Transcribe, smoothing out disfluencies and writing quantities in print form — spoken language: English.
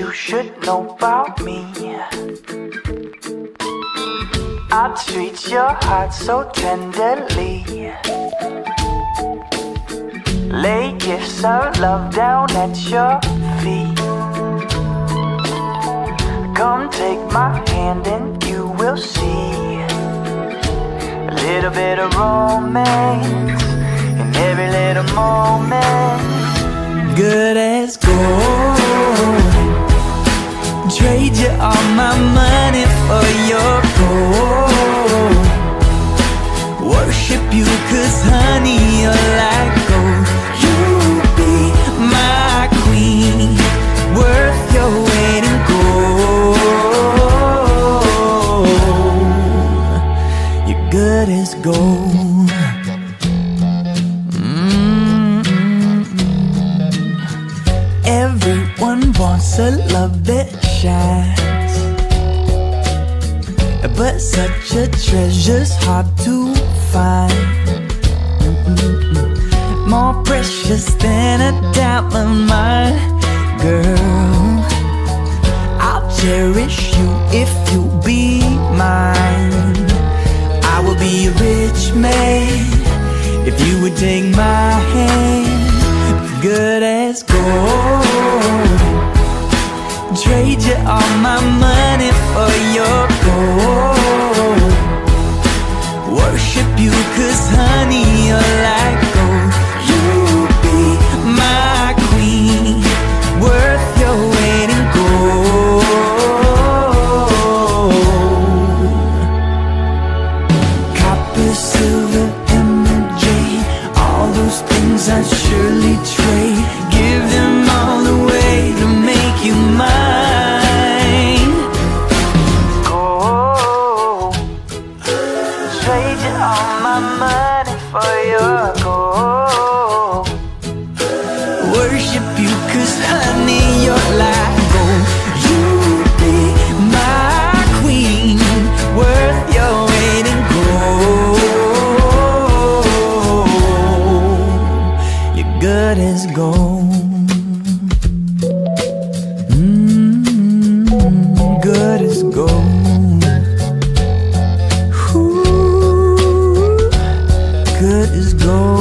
you should know about me. I treat your heart so tenderly. Lay gifts of love down at your feet. Come take my hand and you will see a little bit of romance in every little moment. Good as gold. Trade you all my money for your gold. Worship you cause honey you're like gold. You be my queen, worth your weight in gold. You're good as gold. Everyone wants a love that shines, but such a treasure's hard to find. More precious than a diamond, my girl. I'll cherish you if you be mine. I will be a rich man if you would take my hand. Good as gold. Trade you all my money for your gold. Worship you cause honey you're like gold. You be my queen, worth your weight in gold. Copper, silver, emerald, jade, all those things I'd surely trade. Give them all away to make you mine. Gold. Trade you all my money for your gold. Worship you cause honey you're like gold. You be my queen, worth your weight in gold. You're good as gold. Good as gold. Ooh, good as gold.